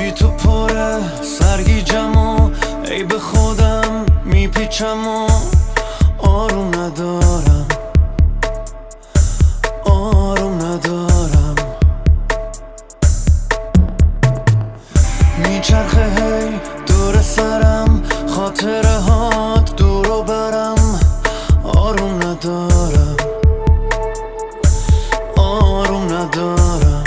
بی تو پره سرگیجم و ای به خودم میپیچم و آروم ندارم آروم ندارم میچرخه هی دور سرم خاطره هات دورو برم آروم ندارم آروم ندارم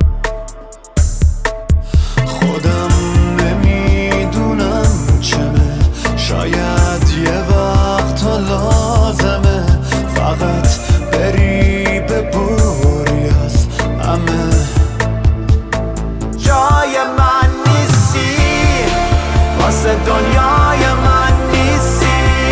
خودم نمیدونم چمه شاید یه وقت لازمه فقط بری ببوری از همه جای من نیستی واسه دنیای من نیستی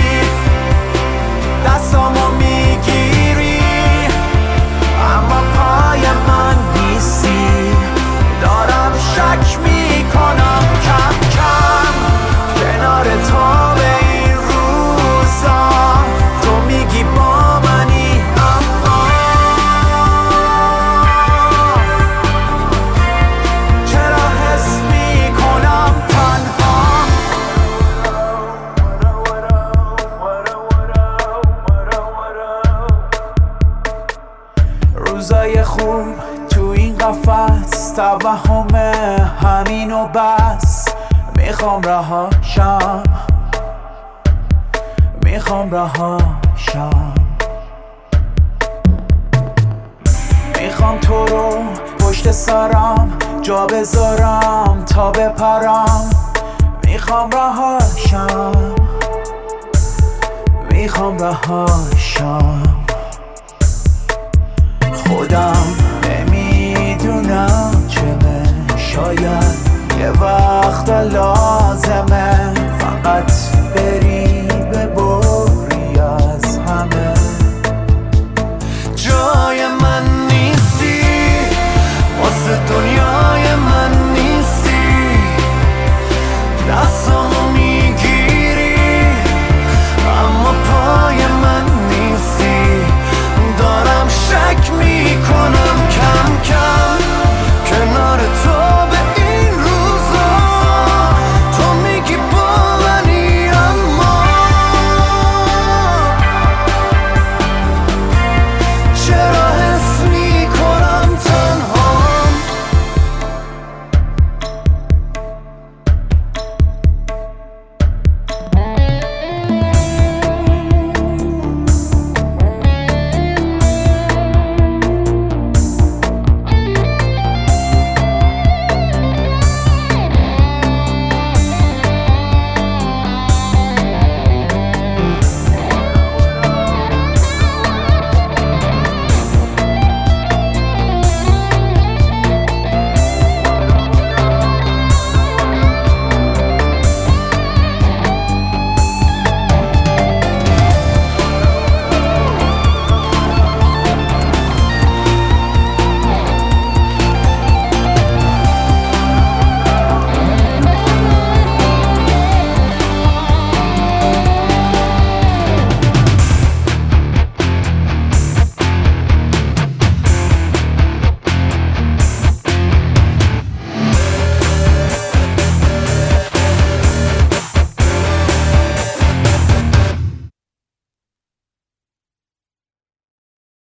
دستامو میگیری اما پای من نیستی دارم شک میکنم کم کم کنار تو به این روزا تو میگی با منی اما چرا حس میکنم تنها روزای خوب تو این قفس توهمه همین و بس میخوام رهاشم میخوام رهاشم میخوام تو رو پشت سرم جا بذارم تا بپرم میخوام رهاشم میخوام رهاشم خودم